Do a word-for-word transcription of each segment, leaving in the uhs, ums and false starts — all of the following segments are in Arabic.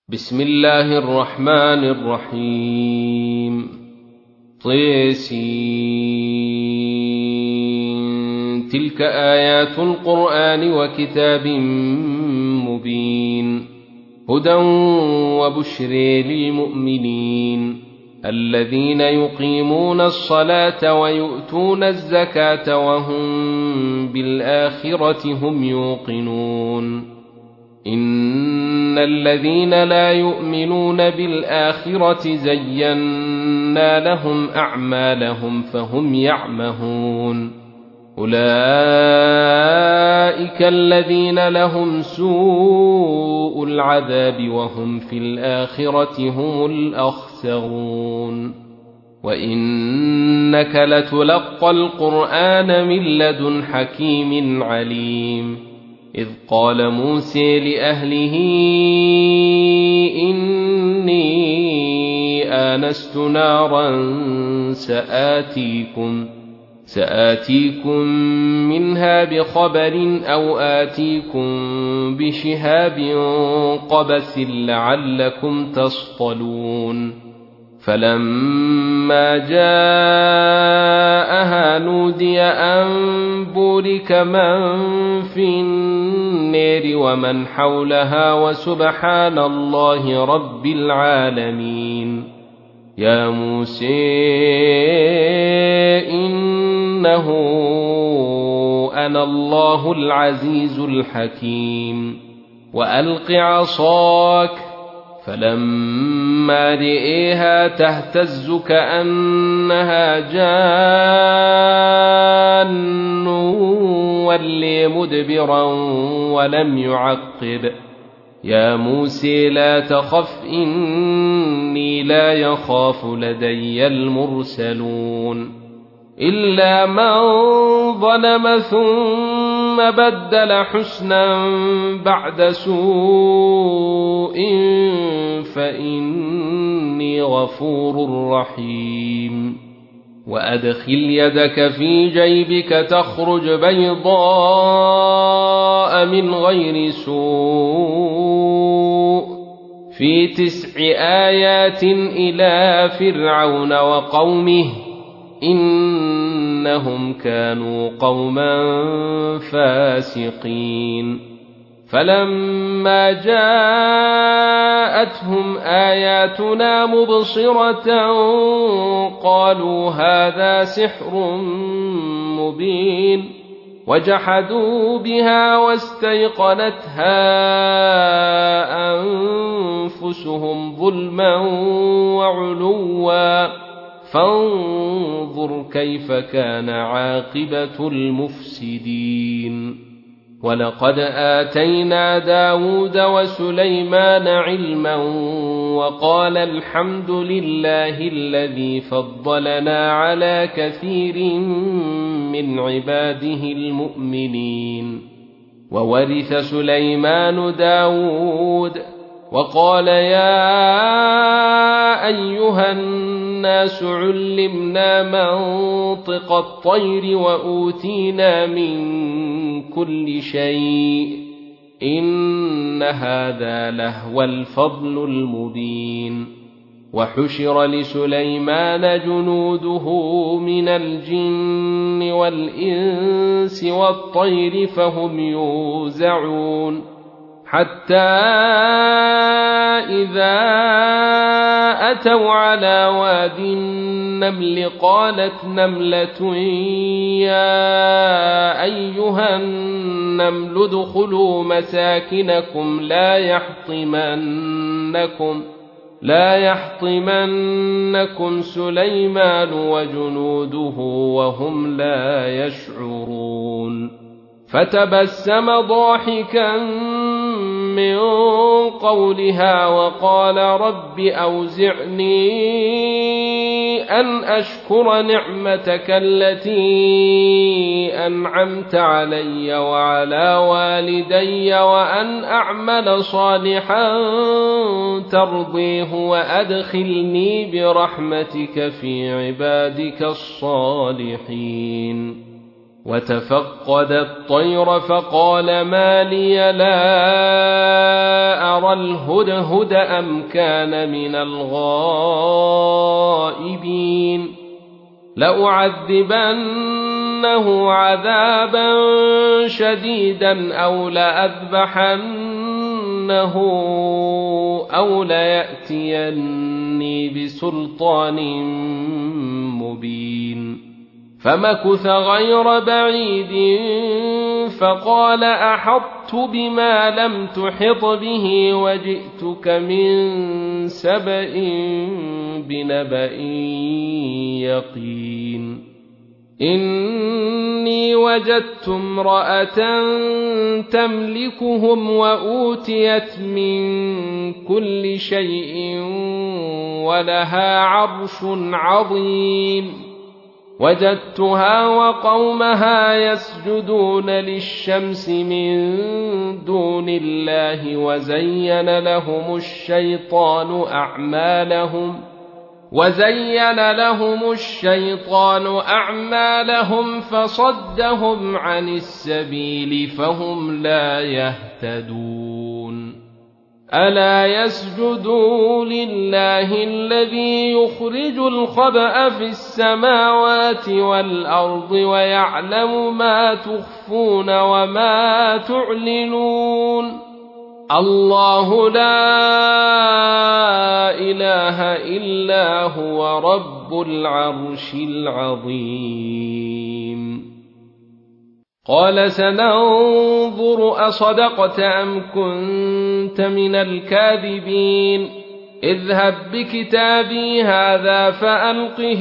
بسم الله الرحمن الرحيم. طيسين. تلك آيات القرآن وكتاب مبين، هدى وبشر للمؤمنين الذين يقيمون الصلاة ويؤتون الزكاة وهم بالآخرة هم يوقنون. إن الذين لا يؤمنون بالآخرة زينا لهم أعمالهم فهم يعمهون. أولئك الذين لهم سوء العذاب وهم في الآخرة هم الأخسرون. وإنك لتلقى القرآن من لدن حكيم عليم. إذ قال موسى لأهله إني آنست نارا سآتيكم, سآتيكم منها بخبر أو آتيكم بشهاب قبس لعلكم تصطلون. فلما جاءها نودي أن بورك من في النار ومن حولها وسبحان الله رب العالمين. يا موسى إنه أنا الله العزيز الحكيم. وألق عصاك. فلما رئيها تهتز كأنها جان ولي مدبرا ولم يعقب. يا موسى لا تخف إني لا يخاف لدي المرسلون. إلا من ظلم ثم بدل حسنا بعد سوء فإني غفور رحيم. وأدخل يدك في جيبك تخرج بيضاء من غير سوء في تسع آيات إلى فرعون وقومه إنهم كانوا قوما فاسقين. فلما جاءتهم آياتنا مبصرة قالوا هذا سحر مبين، وجحدوا بها واستيقنتها أنفسهم ظلما وعلوا فانظر كيف كان عاقبة المفسدين. ولقد آتينا داود وسليمان علما وقال الحمد لله الذي فضلنا على كثير من عباده المؤمنين. وورث سليمان داود وقال يا أيها الناس علمنا منطق الطير وأوتينا من كل شيء إن هذا لهو الفضل المبين. وحشر لسليمان جنوده من الجن والإنس والطير فهم يوزعون حتى إذا أتوا على واد النمل قالت نملة يا أيها النمل ادخلوا مساكنكم لا يحطمنكم لا يحطمنكم سليمان وجنوده وهم لا يشعرون. فتبسم ضاحكا من قولها وقال رب أوزعني أن أشكر نعمتك التي أنعمت علي وعلى والدي وأن أعمل صالحا ترضيه وأدخلني برحمتك في عبادك الصالحين. وتفقد الطير فقال ما لي لا أرى الهدهد أم كان من الغائبين لأعذبنه عذابا شديدا أو لأذبحنه أو ليأتيني بسلطان مبين فمكث غير بعيد فقال أحطت بما لم تحط به وجئتك من سبأ بنبأ يقين إني وجدت امرأة تملكهم وأوتيت من كل شيء ولها عرش عظيم وجدتها وقومها يسجدون للشمس من دون الله وزين لهم الشيطان أعمالهم وزين لهم الشيطان أعمالهم فصدهم عن السبيل فهم لا يهتدون ألا يسجدوا لله الذي يخرج الخبأ في السماوات والأرض ويعلم ما تخفون وما تعلنون الله لا إله إلا هو رب العرش العظيم قال سننظر أصدقت أم كنت من الكاذبين اذهب بكتابي هذا فألقه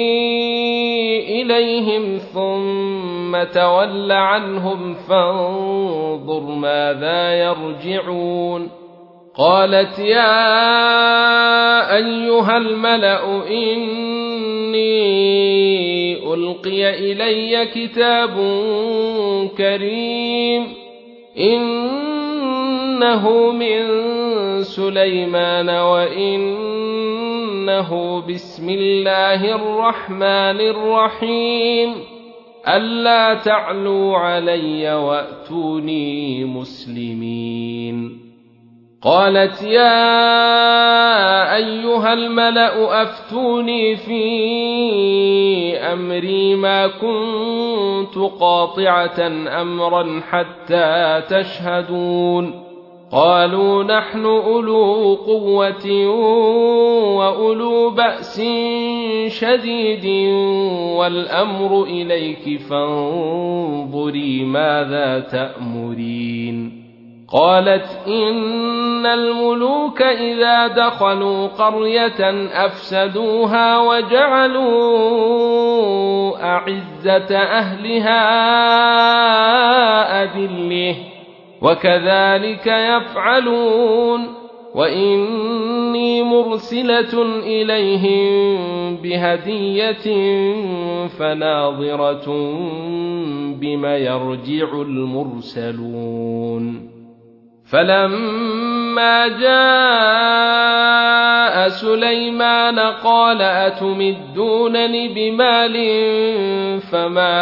إليهم ثم تول عنهم فانظر ماذا يرجعون قالت يا أيها الملأ إني ألقي إلي كتاب كريم إنه من سليمان وإنه بسم الله الرحمن الرحيم ألا تعلوا علي وأتوني مسلمين قالت يا أيها الملأ أفتوني في أمري ما كنت قاطعة أمرا حتى تشهدون قالوا نحن أولو قوة وأولو بأس شديد والأمر إليك فانظري ماذا تأمرين قالت إن الملوك إذا دخلوا قرية أفسدوها وجعلوا أعزة أهلها أذلة وكذلك يفعلون وإني مرسلة إليهم بهدية فناظرة بما يرجع المرسلون فلما جاء سليمان قال أتمدونني بمال فما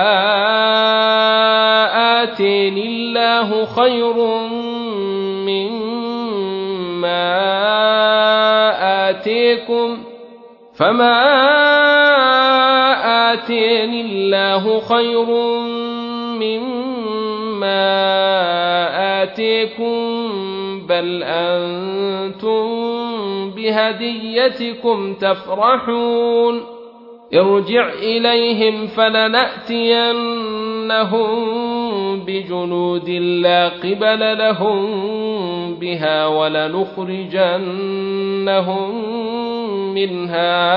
آتيني الله خير مما آتيكم فما آتيني الله خير مما آتيكم بل أنتم بهديتكم تفرحون ارجع إليهم فلنأتينهم بجنود لا قبل لهم بها ولنخرجنهم منها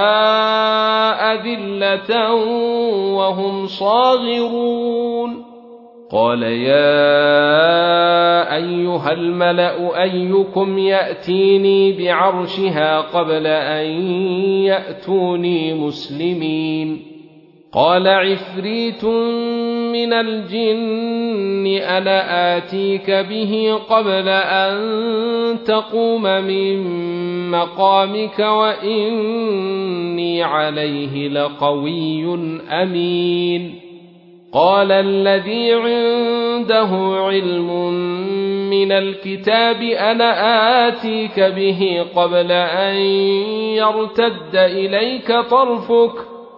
أذلة وهم صاغرون قال يا أيها الملأ أيكم يأتيني بعرشها قبل أن يأتوني مسلمين قال عفريت من الجن أنا آتيك به قبل أن تقوم من مقامك وإني عليه لقوي أمين قال الذي عنده علم من الكتاب أنا آتيك به قبل أن يرتد إليك طرفك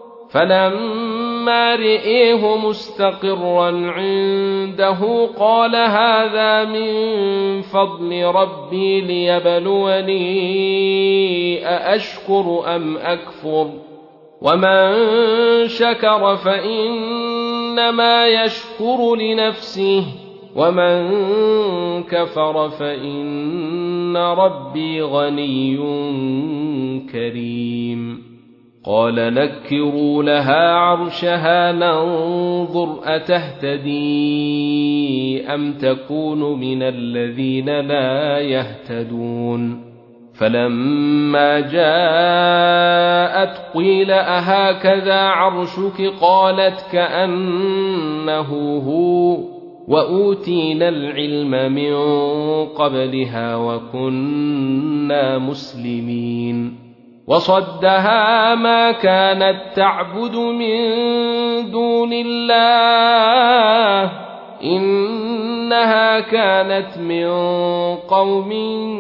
فلما رئيه مستقرا عنده قال هذا من فضل ربي ليبلوني أأشكر أم أكفر ومن شكر فإنما يشكر لنفسه ومن كفر فإن ربي غني كريم قال نكروا لها عرشها ننظر أتهتدي أم تكون من الذين لا يهتدون فلما جاءت قيل أهكذا عرشك قالت كأنه هو وأوتينا العلم من قبلها وكنا مسلمين وصدها ما كانت تعبد من دون الله إنها كانت من قوم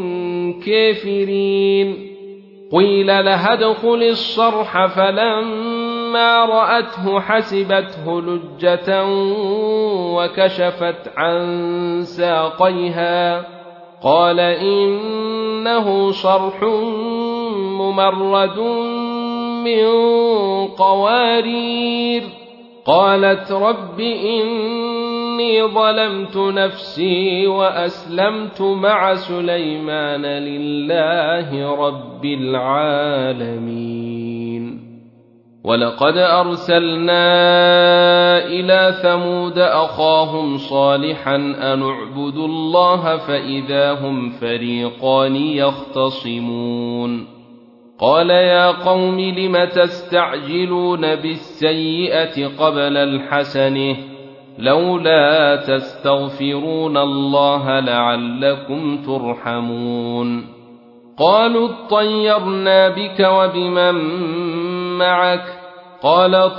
كافرين قيل لها ادخل الصرح فلما رأته حسبته لجة وكشفت عن ساقيها قال إنه صرح ممرد من قوارير قالت رب إني ظلمت نفسي وأسلمت مع سليمان لله رب العالمين ولقد أرسلنا إلى ثمود أخاهم صالحا أن اعبدوا الله فإذا هم فريقان يختصمون قال يا قوم لم تستعجلون بالسيئة قبل الحسنة لولا تستغفرون الله لعلكم ترحمون قالوا اطيرنا بك وبمن معك قال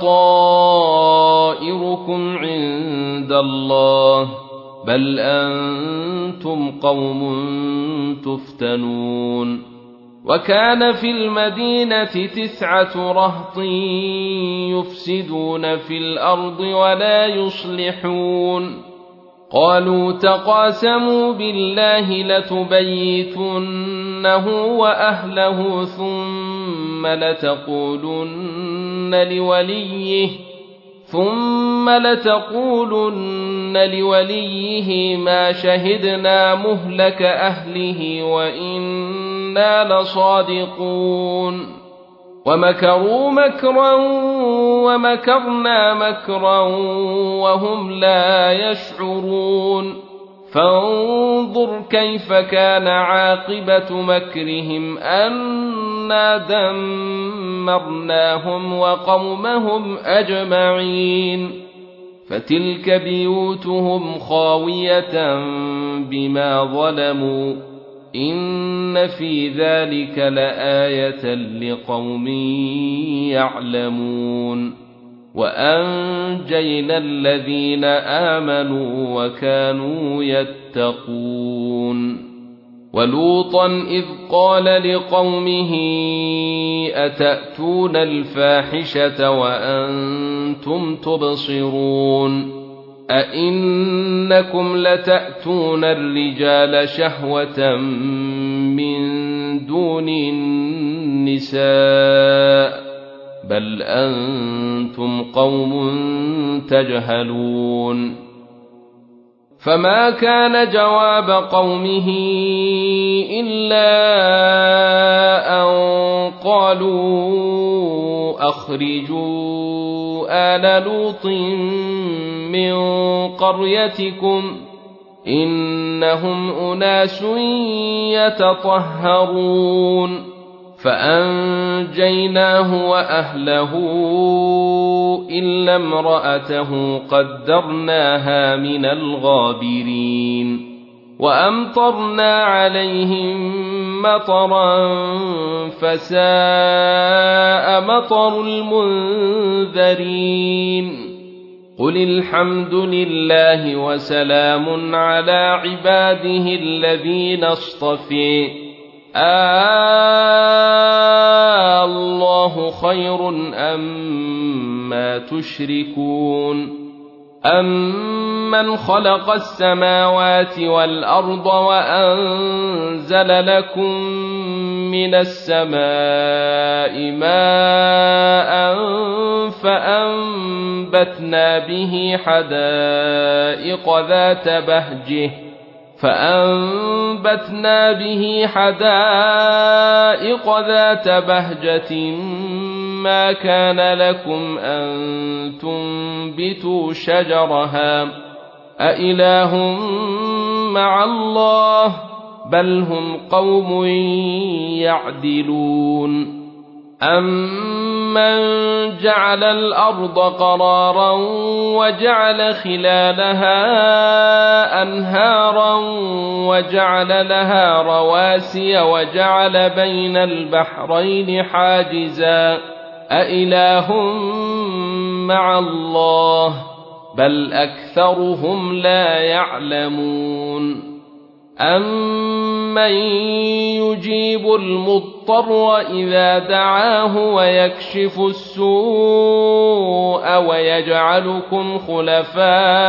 طائركم عند الله بل أنتم قوم تفتنون وكان في المدينة تسعة رهط يفسدون في الأرض ولا يصلحون قالوا تقاسموا بالله لتبيتنه وأهله ثم لتقولن لوليه ثم لتقولن لوليه ما شهدنا مهلك أهله وإنا لصادقون ومكروا مكرا ومكرنا مكرا وهم لا يشعرون فانظر كيف كان عاقبة مكرهم أنا دمرناهم وقومهم أجمعين فتلك بيوتهم خاوية بما ظلموا إن في ذلك لآية لقوم يعلمون وأنجينا الذين آمنوا وكانوا يتقون ولوطا إذ قال لقومه أتأتون الفاحشة وأنتم تبصرون أئنكم لتأتون الرجال شهوة من دون النساء بل أنتم قوم تجهلون فما كان جواب قومه إلا أن قالوا أخرجوا آل لوط من قريتكم إنهم أناس يتطهرون فأنجيناه وأهله إلا امرأته قدرناها من الغابرين وأمطرنا عليهم مطرا فساء مطر المنذرين قل الحمد لله وسلام على عباده الذين اصطفي آه الله خير أما تشركون أمن خلق السماوات والأرض وأنزل لكم من السماء ماء فأنبتنا به حدائق ذات بهجه فأنبتنا به حدائق ذات بهجة ما كان لكم أن تنبتوا شجرها أإله مع الله بل هم قوم يعدلون أمن جعل الأرض قرارا وجعل خلالها أنهارا وجعل لها رواسي وجعل بين البحرين حاجزا أإله مع الله بل أكثرهم لا يعلمون أمن يجيب المضطر إذا دعاه ويكشف السوء ويجعلكم خلفاء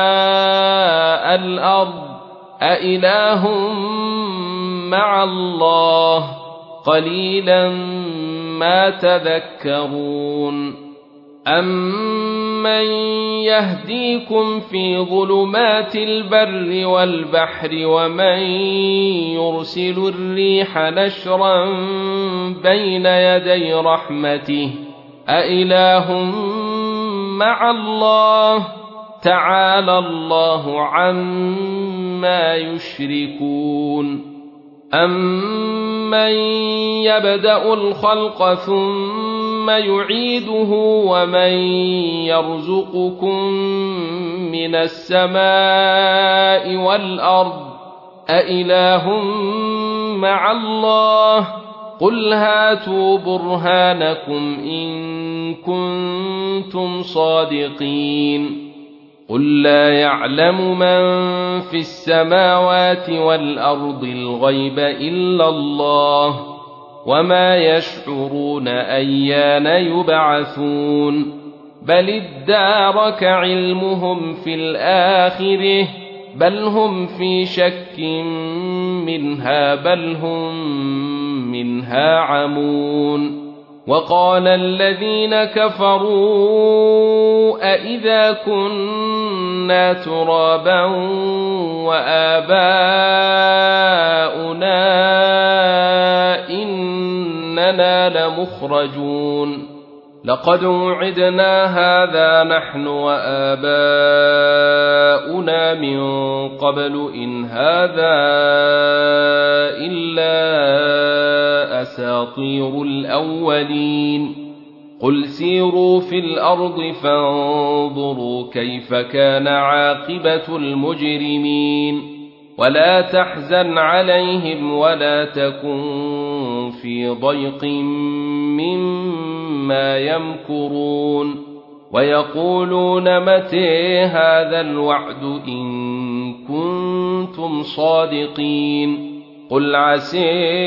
الأرض أإله مع الله قليلا ما تذكرون أمن يهديكم في ظلمات البر والبحر ومن يرسل الريح نشرا بين يدي رحمته أإله مع الله تعالى الله عما يشركون أمن يبدأ الخلق ثم يعيده ومن يرزقكم من السماء والأرض أإله مع الله قل هاتوا برهانكم إن كنتم صادقين قل لا يعلم من في السماوات والأرض الغيب إلا الله وما يشعرون أيان يبعثون بل ادارك علمهم في الآخرة بل هم في شك منها بل هم منها عمون وقال الذين كفروا أئذا كنا ترابا وآباؤنا إننا لمخرجون لقد وعدنا هذا نحن وآباؤنا من قبل إن هذا إلا أساطير الأولين قل سيروا في الأرض فانظروا كيف كان عاقبة المجرمين ولا تحزن عليهم ولا تكن في ضيق مما يمكرون ويقولون متى هذا الوعد إن كنتم صادقين قل عسى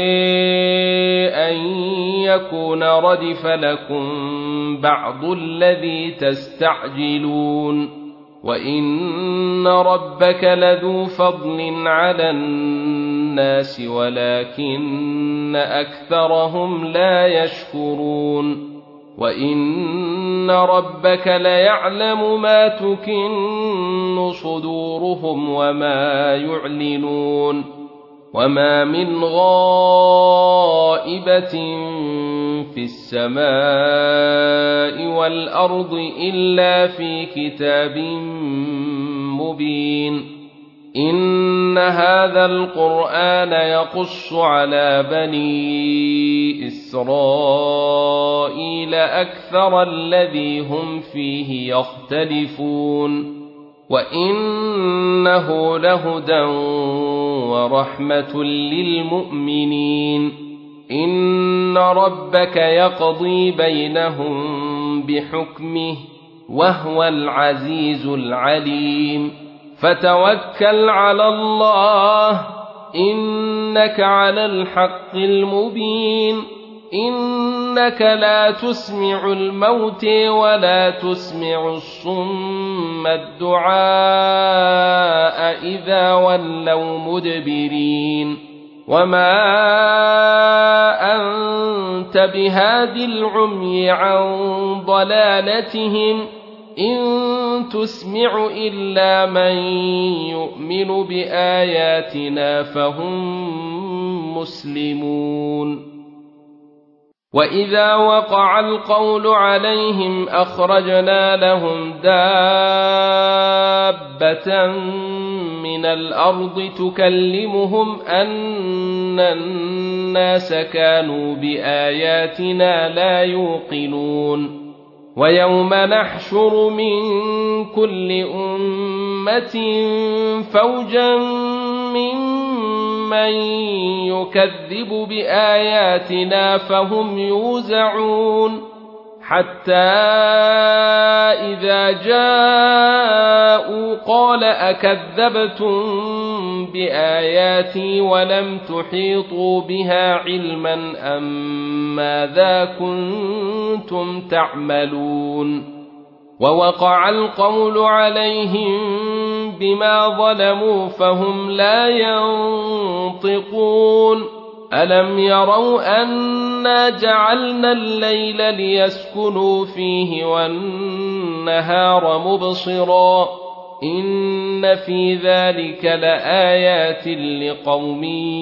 أن يكون ردف لكم بعض الذي تستعجلون وإن ربك لذو فضل على الناس ولكن أكثرهم لا يشكرون وإن ربك ليعلم ما تكن صدورهم وما يعلنون وما من غائبة في السماء والأرض إلا في كتاب مبين إن هذا القرآن يقص على بني إسرائيل أكثر الذي هم فيه يختلفون وإنه لهدى ورحمة للمؤمنين إن ربك يقضي بينهم بحكمه وهو العزيز العليم فتوكل على الله إنك على الحق المبين إنك لا تسمع الموت ولا تسمع الصم الدعاء إذا ولوا مدبرين وما أنت بهاد العمي عن ضلالتهم إن تسمع إلا من يؤمن بآياتنا فهم مسلمون وإذا وقع القول عليهم أخرجنا لهم دابة من الأرض تكلمهم أن الناس كانوا بآياتنا لا يوقنون ويوم نحشر من كل أمة فوجا ممن يكذب بآياتنا فهم يوزعون حتى إذا جاءوا قال أكذبتم بآياتي ولم تحيطوا بها علما أم ماذا كنتم تعملون ووقع القول عليهم بما ظلموا فهم لا ينطقون ألم يروا أنا جعلنا الليل ليسكنوا فيه والنهار مبصرا إن في ذلك لآيات لقوم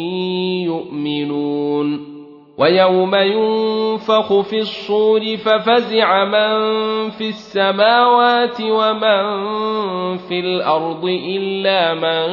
يؤمنون ويوم ينفخ في الصور ففزع من في السماوات ومن في الأرض إلا من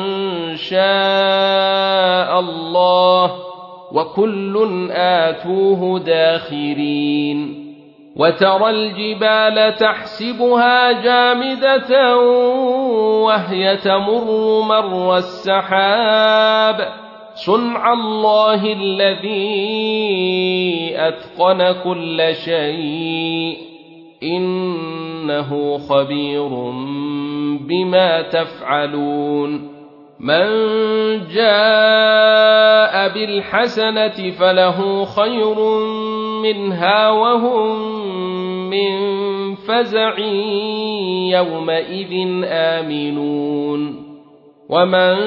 شاء الله وكل آتوه داخرين وترى الجبال تحسبها جامدة وهي تمر مر السحاب صنع الله الذي أتقن كل شيء إنه خبير بما تفعلون من جاء بالحسنة فله خير منها وهم من فزع يومئذ آمنون ومن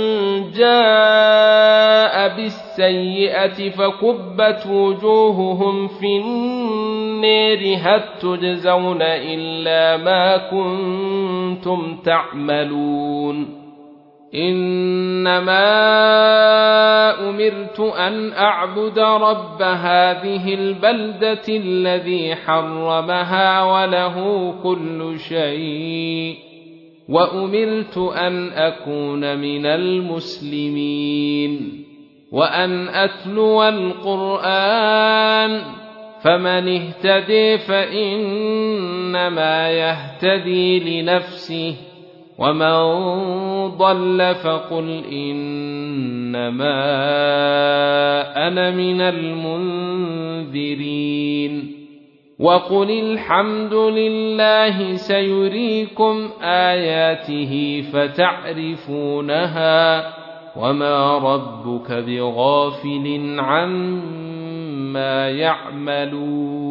جاء بالسيئة فكبت وجوههم في النار هل تجزون إلا ما كنتم تعملون إنما أمرت أن أعبد رب هذه البلدة الذي حرمها وله كل شيء وأمرت أن أكون من المسلمين وأن أتلو القرآن فمن اهتدي فإنما يهتدي لنفسه ومن ضل فقل إنما أنا من المنذرين وقل الحمد لله سيريكم آياته فتعرفونها وما ربك بغافل عما يعملون